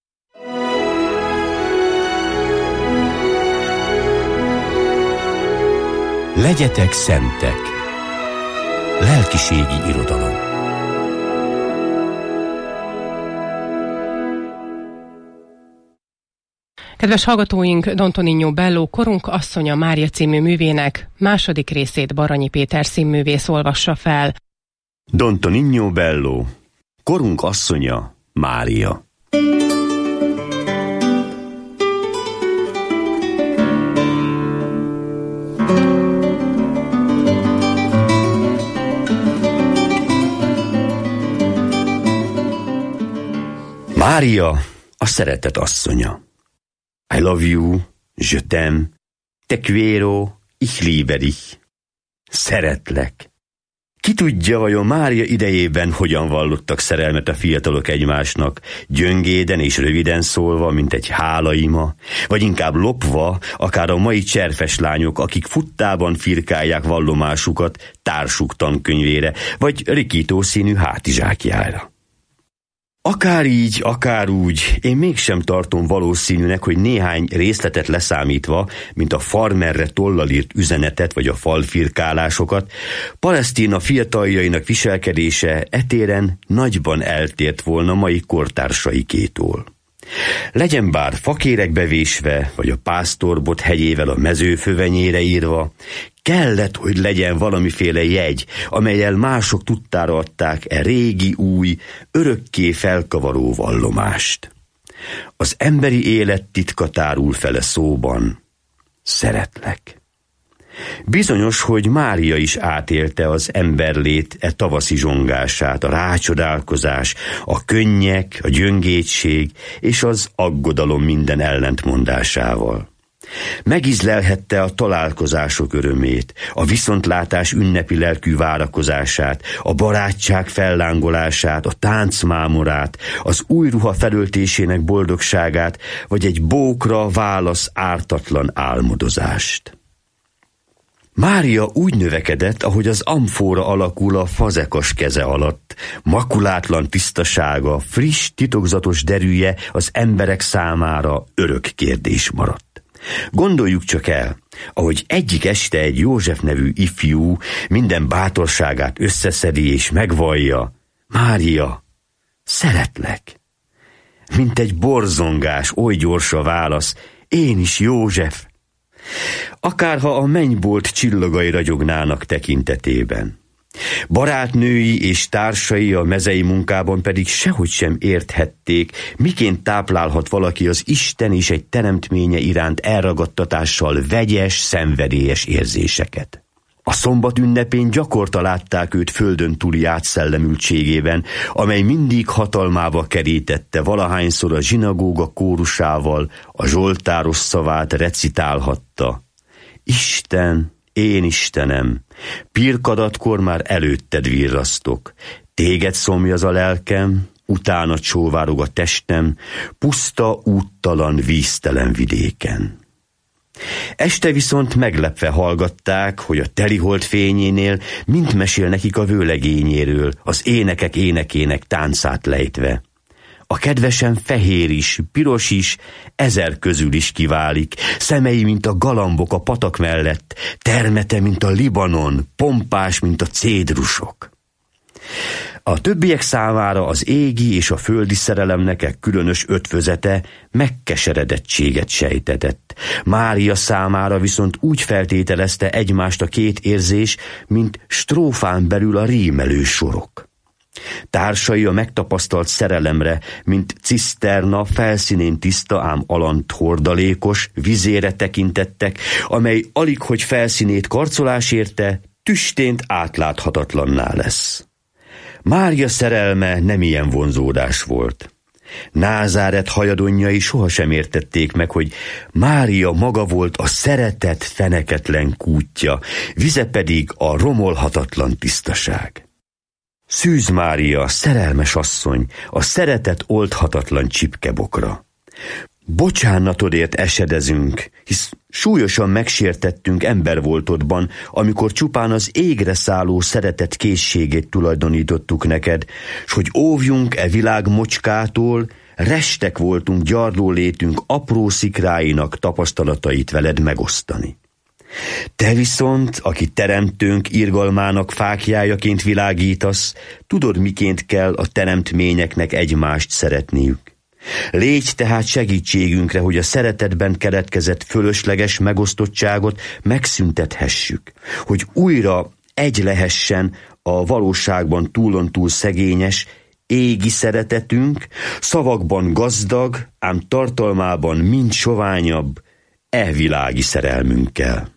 Legyetek szentek! Lelkiségi irodalom. Kedves hallgatóink, Don Tonino Bello Korunk asszonya Mária című művének második részét Baranyi Péter színművész olvassa fel. Don Tonino Bello Korunk asszonya Mária. Mária a szeretet asszonya. I love you, je t'aime, te quiero, ich liebe dich. Szeretlek. Ki tudja, vajon Mária idejében hogyan vallottak szerelmet a fiatalok egymásnak, gyöngéden és röviden szólva, mint egy hálaima, vagy inkább lopva, akár a mai cserfes lányok, akik futtában firkálják vallomásukat társuk tankönyvére, vagy rikító színű hátizsákjára. Akár így, akár úgy, én mégsem tartom valószínűnek, hogy néhány részletet leszámítva, mint a farmerre tollal írt üzenetet vagy a falfirkálásokat, Palesztina fiataljainak viselkedése etéren nagyban eltért volna mai kortársaikétól. Legyen bár fakérekbe vésve, vagy a pásztorbot hegyével a mezőfövenyére írva, kellett, hogy legyen valamiféle jegy, amellyel mások tudtára adták e régi, új, örökké felkavaró vallomást. Az emberi élet titka tárul fele szóban. Szeretlek. Bizonyos, hogy Mária is átélte az emberlét e tavaszi zsongását, a rácsodálkozás, a könnyek, a gyöngétség és az aggodalom minden ellentmondásával. Megízlelhette a találkozások örömét, a viszontlátás ünnepi lelkű várakozását, a barátság fellángolását, a táncmámorát, az új ruha felöltésének boldogságát, vagy egy bókra válasz ártatlan álmodozást. Mária úgy növekedett, ahogy az amfóra alakul a fazekas keze alatt, makulátlan tisztasága, friss, titokzatos derűje az emberek számára örök kérdés maradt. Gondoljuk csak el, ahogy egyik este egy József nevű ifjú minden bátorságát összeszedi és megvallja: Mária, szeretlek. Mint egy borzongás, oly gyors a válasz: én is, József. Akárha a mennybolt csillagai ragyognának tekintetében. Barátnői és társai a mezei munkában pedig sehogy sem érthették, miként táplálhat valaki az Isten és egy teremtménye iránt elragadtatással vegyes, szenvedélyes érzéseket. A szombat ünnepén gyakorta látták őt földön túli átszellemültségében, amely mindig hatalmába kerítette, valahányszor a zsinagóga kórusával a zsoltáros szavát recitálhatta. Isten, én Istenem, pirkadatkor már előtted virrasztok, téged szomjaz a lelkem, utána csóvárog a testem, puszta, úttalan, víztelen vidéken. Este viszont meglepve hallgatták, hogy a telihold fényénél mind mesél nekik a vőlegényéről, az énekek énekének táncát lejtve. A kedvesen fehér is, piros is, ezer közül is kiválik, szemei, mint a galambok a patak mellett, termete, mint a Libanon, pompás, mint a cédrusok. A többiek számára az égi és a földi szerelemnek egy különös ötvözete megkeseredettséget sejtetett. Mária számára viszont úgy feltételezte egymást a két érzés, mint strófán belül a rímelő sorok. Társai a megtapasztalt szerelemre, mint ciszterna felszínén tiszta, ám alant hordalékos, vizére tekintettek, amely alighogy felszínét karcolás érte, tüstént átláthatatlanná lesz. Mária szerelme nem ilyen vonzódás volt. Názáret hajadonjai sohasem értették meg, hogy Mária maga volt a szeretet feneketlen kútja, vize pedig a romolhatatlan tisztaság. Szűz Mária, szerelmes asszony, a szeretet oldhatatlan csipkebokra. Bocsánatodért esedezünk, hisz Súlyosan megsértettünk embervoltodban, amikor csupán az égre szálló szeretet készségét tulajdonítottuk neked, s hogy óvjunk e világ mocskától, restek voltunk gyarló létünk apró szikráinak tapasztalatait veled megosztani. Te viszont, aki teremtőnk irgalmának fáklyájaként világítasz, tudod, miként kell a teremtményeknek egymást szeretniük. Légy tehát segítségünkre, hogy a szeretetben keletkezett fölösleges megosztottságot megszüntethessük, hogy újra egy lehessen a valóságban túlontúl szegényes, égi szeretetünk, szavakban gazdag, ám tartalmában mind soványabb, e világi szerelmünkkel.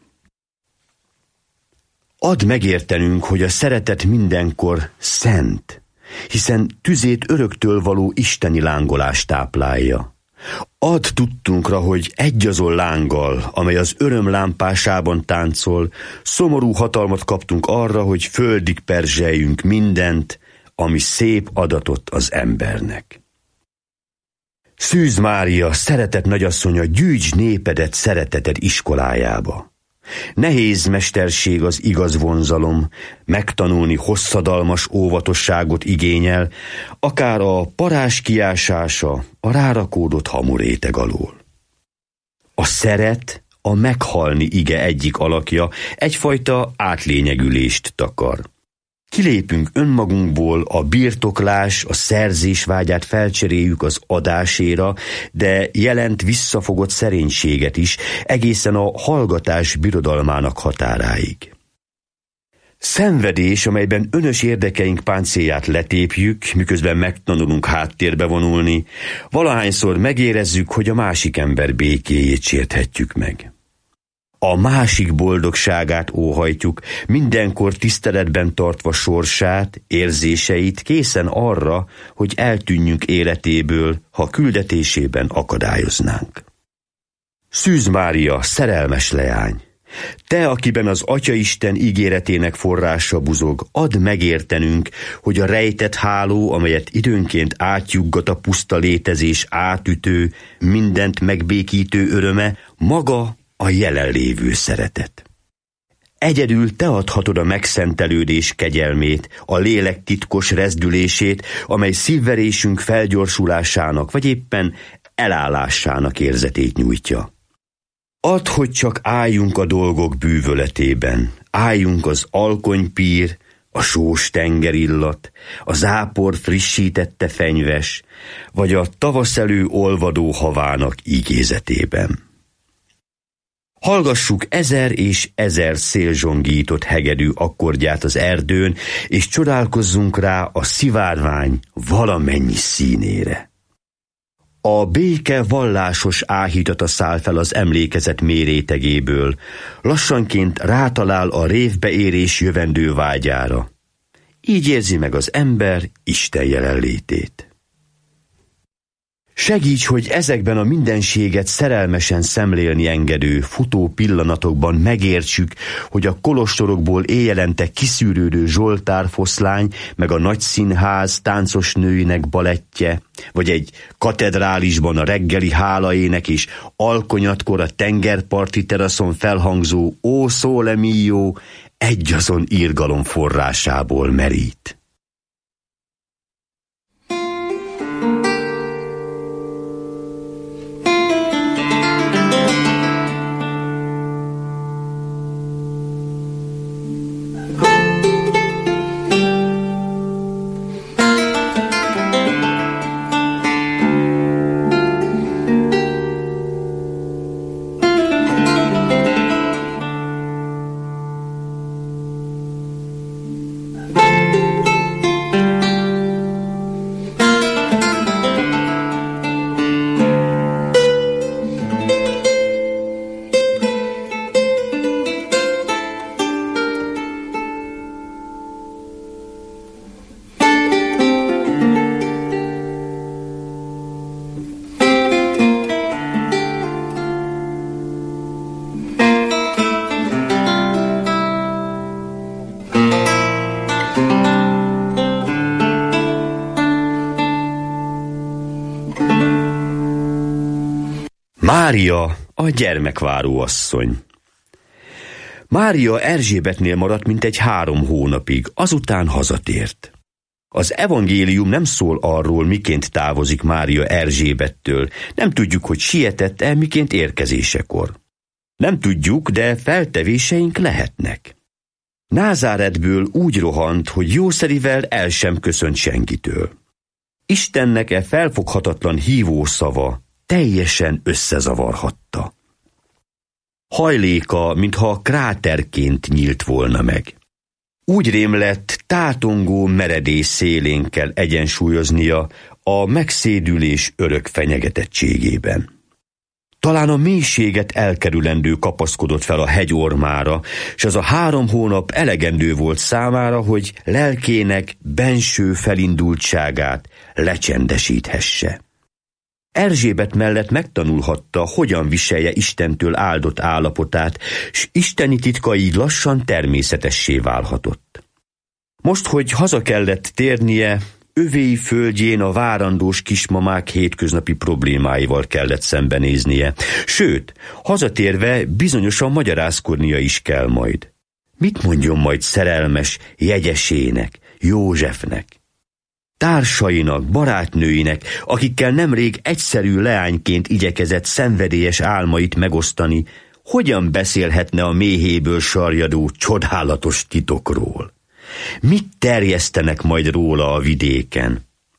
Add megértenünk, hogy a szeretet mindenkor szent, hiszen tüzét öröktől való isteni lángolást táplálja. Add tudtunkra, hogy egyazon lánggal, amely az öröm lámpásában táncol, szomorú hatalmat kaptunk arra, hogy földig perzseljünk mindent, ami szép adatot az embernek. Szűz Mária, szeretet nagyasszonya, gyűjts népedet szereteted iskolájába. Nehéz mesterség az igaz vonzalom, megtanulni hosszadalmas óvatosságot igényel, akár a parázs kiásása a rárakódott hamuréteg alól. A szeret a meghalni ige egyik alakja, egyfajta átlényegülést takar. Kilépünk önmagunkból, a birtoklás, a szerzés vágyát felcseréljük az adáséra, de jelent visszafogott szerénységet is, egészen a hallgatás birodalmának határáig. Szenvedés, amelyben önös érdekeink páncélját letépjük, miközben megtanulunk háttérbe vonulni, valahányszor megérezzük, hogy a másik ember békéjét sérthetjük meg. A másik boldogságát óhajtjuk, mindenkor tiszteletben tartva sorsát, érzéseit, készen arra, hogy eltűnjünk életéből, ha küldetésében akadályoznánk. Szűz Mária, szerelmes leány! Te, akiben az Atyaisten ígéretének forrása buzog, add megértenünk, hogy a rejtett háló, amelyet időnként átjuggat a puszta létezés átütő, mindent megbékítő öröme, maga a jelenlévő szeretet. Egyedül te adhatod a megszentelődés kegyelmét, a lélek titkos rezdülését, amely szívverésünk felgyorsulásának, vagy éppen elállásának érzetét nyújtja. Add, hogy csak álljunk a dolgok bűvöletében, álljunk az alkonypír, a sós tengerillat, a zápor frissítette fenyves, vagy a tavaszelő olvadó havának igézetében. Hallgassuk ezer és ezer szélzsongított hegedű akkordját az erdőn, és csodálkozzunk rá a szivárvány valamennyi színére. A béke vallásos áhítata száll fel az emlékezet mérétegéből, lassanként rátalál a révbeérés jövendő vágyára. Így érzi meg az ember Isten jelenlétét. Segíts, hogy ezekben a mindenséget szerelmesen szemlélni engedő, futó pillanatokban megértsük, hogy a kolostorokból éjjelente kiszűrődő zsoltárfoszlány, meg a nagy színház táncos nőinek balettje, vagy egy katedrálisban a reggeli hálaének és alkonyatkor a tengerparti teraszon felhangzó Ó Sole Mio egyazon irgalom forrásából merít. Mária, a gyermekváró asszony. Mária Erzsébetnél maradt mintegy három hónapig, azután hazatért. Az evangélium nem szól arról, miként távozik Mária Erzsébettől. Nem tudjuk, hogy sietett-e, miként érkezésekor. Nem tudjuk, de feltevéseink lehetnek. Názáretből úgy rohant, hogy jószerivel el sem köszönt senkitől. Istennek e felfoghatatlan hívó szava teljesen összezavarhatta. Hajléka, mintha kráterként nyílt volna meg. Úgy rémlett, tátongó meredész szélén kell egyensúlyoznia a megszédülés örök fenyegetettségében. Talán a mélységet elkerülendő kapaszkodott fel a hegy ormára, s az a három hónap elegendő volt számára, hogy lelkének benső felindultságát lecsendesíthesse. Erzsébet mellett megtanulhatta, hogyan viselje Istentől áldott állapotát, s isteni titkai lassan természetessé válhatott. Most, hogy haza kellett térnie, övéi földjén a várandós kismamák hétköznapi problémáival kellett szembenéznie, sőt, hazatérve bizonyosan magyarázkodnia is kell majd. Mit mondjon majd szerelmes jegyesének, Józsefnek? Társainak, barátnőinek, akikkel nemrég egyszerű leányként igyekezett szenvedélyes álmait megosztani, hogyan beszélhetne a méhéből sarjadó csodálatos titokról? Mit terjesztenek majd róla a vidéken?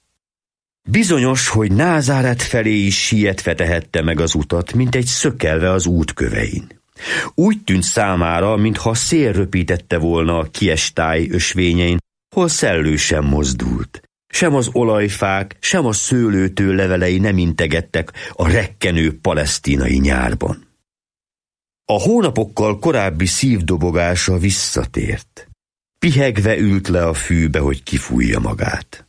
Bizonyos, hogy Názáret felé is sietve tehette meg az utat, mint egy szökkelve az útkövein. Úgy tűnt számára, mintha szél röpítette volna a kiestály ösvényein, hol szellő sem mozdult. Sem az olajfák, sem a szőlőtő levelei nem integettek a rekkenő palesztinai nyárban. A hónapokkal korábbi szívdobogása visszatért. Pihegve ült le a fűbe, hogy kifújja magát.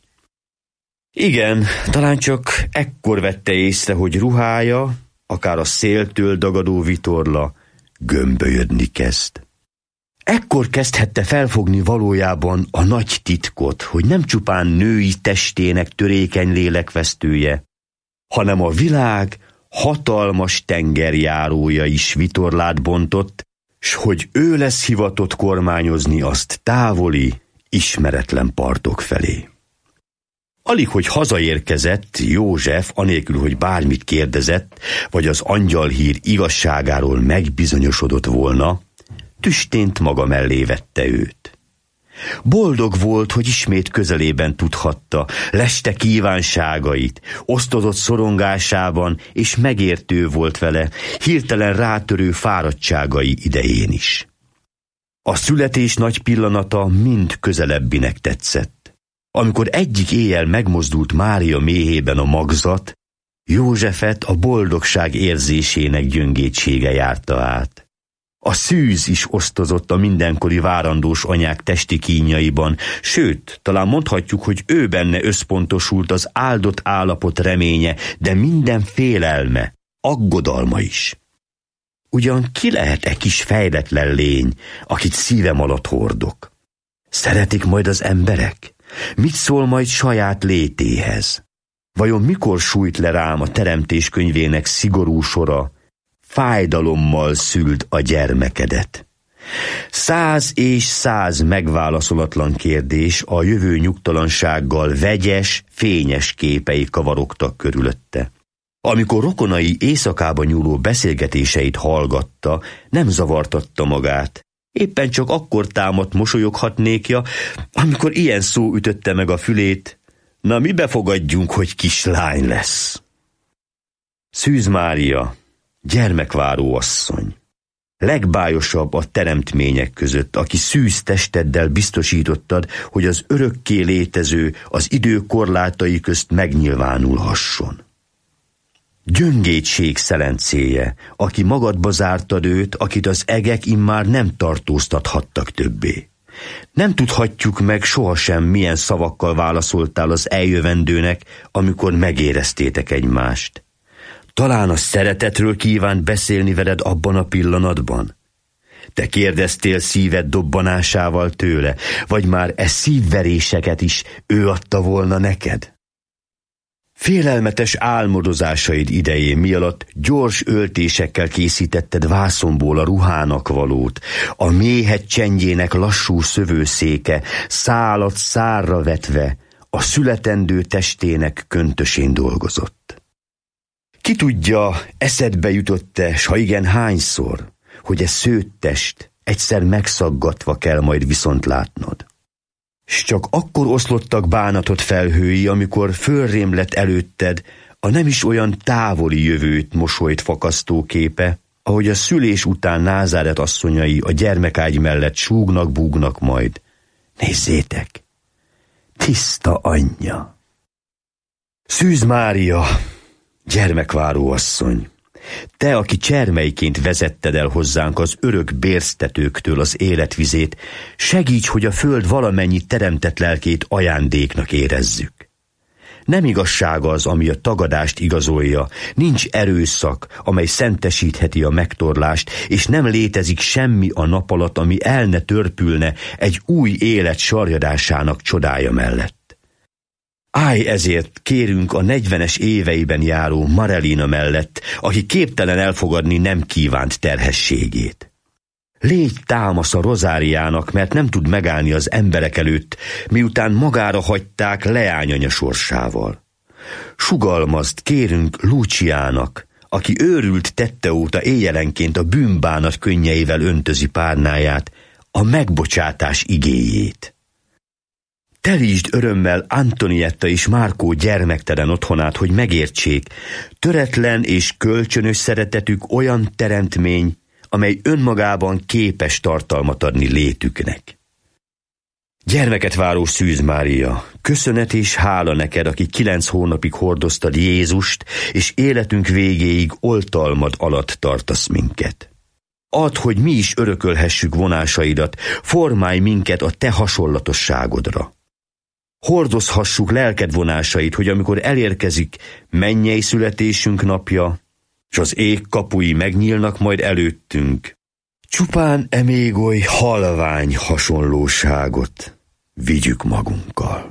Igen, talán csak ekkor vette észre, hogy ruhája, akár a széltől dagadó vitorla, gömbölyödni kezd. Ekkor kezdhette felfogni valójában a nagy titkot, hogy nem csupán női testének törékeny lélekvesztője, hanem a világ hatalmas tengerjárója is vitorlát bontott, s hogy ő lesz hivatott kormányozni azt távoli, ismeretlen partok felé. Alig, hogy hazaérkezett, József, anélkül, hogy bármit kérdezett, vagy az angyalhír igazságáról megbizonyosodott volna, tüstént maga mellé vette őt. Boldog volt, hogy ismét közelében tudhatta, leste kívánságait, osztozott szorongásában, és megértő volt vele, hirtelen rátörő fáradtságai idején is. A születés nagy pillanata mind közelebbinek tetszett. Amikor egyik éjjel megmozdult Mária méhében a magzat, Józsefet a boldogság érzésének gyöngétsége járta át. A szűz is osztozott a mindenkori várandós anyák testi kínjaiban, sőt, talán mondhatjuk, hogy ő benne összpontosult az áldott állapot reménye, de minden félelme, aggodalma is. Ugyan ki lehet-e kis fejletlen lény, akit szívem alatt hordok? Szeretik majd az emberek? Mit szól majd saját létéhez? Vajon mikor sújt le rám a teremtés könyvének szigorú sora, fájdalommal szült a gyermekedet? Száz és száz megválaszolatlan kérdés a jövő nyugtalansággal vegyes, fényes képei kavarogtak körülötte. Amikor rokonai éjszakába nyúló beszélgetéseit hallgatta, nem zavartatta magát. Éppen csak akkor támadt mosolyoghatnékja, amikor ilyen szó ütötte meg a fülét: na, mi befogadjunk, hogy kislány lesz. Szűz Mária, gyermekváró asszony, legbájosabb a teremtmények között, aki szűz testeddel biztosítottad, hogy az örökké létező az idő korlátai közt megnyilvánulhasson. Gyöngétség szelencéje, aki magadba zártad őt, akit az egek immár nem tartóztathattak többé. Nem tudhatjuk meg sohasem, milyen szavakkal válaszoltál az eljövendőnek, amikor megéreztétek egymást. Talán a szeretetről kívánt beszélni veled abban a pillanatban? Te kérdeztél szíved dobbanásával tőle, vagy már e szívveréseket is ő adta volna neked? Félelmetes álmodozásaid idején, mi alatt gyors öltésekkel készítetted vászonból a ruhának valót, a méhed csendjének lassú szövőszéke, szálat szárra vetve, a születendő testének köntösén dolgozott. Ki tudja, eszedbe jutott-e, s ha igen, hányszor, hogy e szőtt test egyszer megszaggatva kell majd viszont látnod. S csak akkor oszlottak bánatot felhői, amikor fölrém lett előtted a nem is olyan távoli jövőt mosolyt fakasztó képe, ahogy a szülés után Názáret asszonyai a gyermekágy mellett súgnak-búgnak majd. Nézzétek! Tiszta anyja! Szűz Mária, gyermekváró asszony! Te, aki csermeiként vezetted el hozzánk az örök bérsztetőktől az életvizét, segíts, hogy a föld valamennyi teremtett lelkét ajándéknak érezzük. Nem igazság az, ami a tagadást igazolja, nincs erőszak, amely szentesítheti a megtorlást, és nem létezik semmi a nap alatt, ami el ne törpülne egy új élet sarjadásának csodája mellett. Állj ezért, kérünk, a negyvenes éveiben járó Marelina mellett, aki képtelen elfogadni nem kívánt terhességét. Légy támasz a Rozáriának, mert nem tud megállni az emberek előtt, miután magára hagyták leányanya sorsával. Sugalmazd, kérünk, Luciának, aki őrült tette óta éjjelenként a bűnbánat könnyeivel öntözi párnáját, a megbocsátás igéjét. Telítsd örömmel Antonietta és Márkó gyermektelen otthonát, hogy megértsék, töretlen és kölcsönös szeretetük olyan teremtmény, amely önmagában képes tartalmat adni létüknek. Gyermeket váró Szűz Mária, köszönet és hála neked, aki kilenc hónapig hordoztad Jézust, és életünk végéig oltalmad alatt tartasz minket. Add, hogy mi is örökölhessük vonásaidat, formálj minket a te hasonlatosságodra. Hordozhassuk lelked vonásait, hogy amikor elérkezik mennyei születésünk napja, s az ég kapui megnyílnak majd előttünk, csupán e még oly halvány hasonlóságot vigyük magunkkal.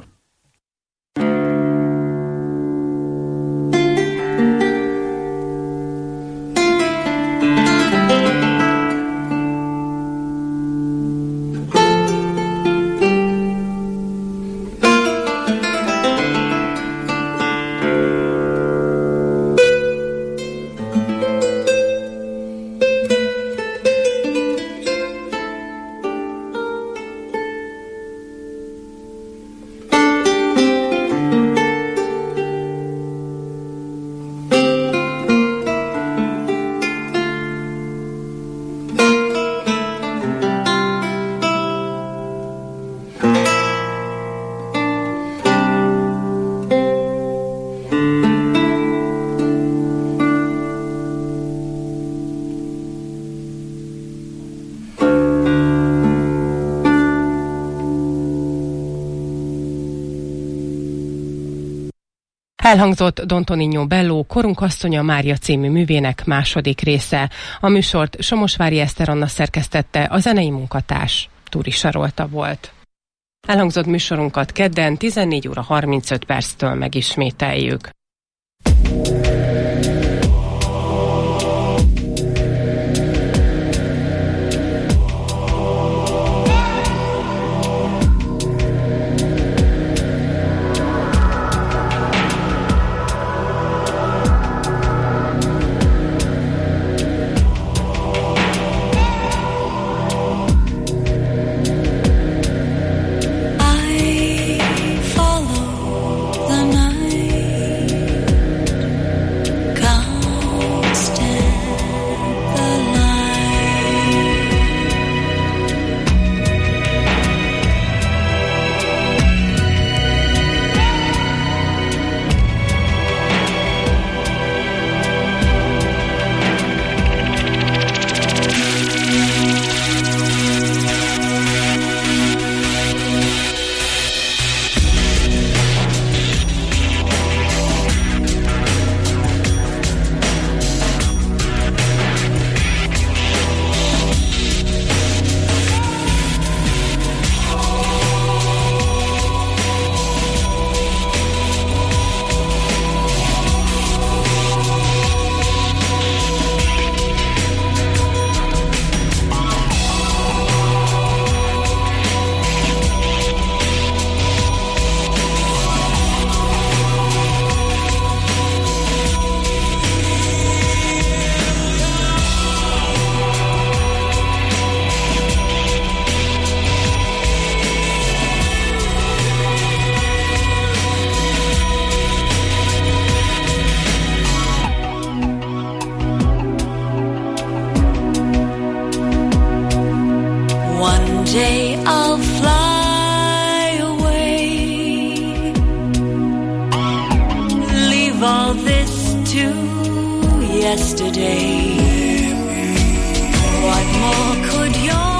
Elhangzott Don Tonino Bello Korunk asszonya Mária című művének második része. A műsort Somosvári Eszter Anna szerkesztette, a zenei munkatárs Túri Sarolta volt. Elhangzott műsorunkat kedden tizennégy óra harmincöt perctől megismételjük. I follow the night. yesterday. What more could your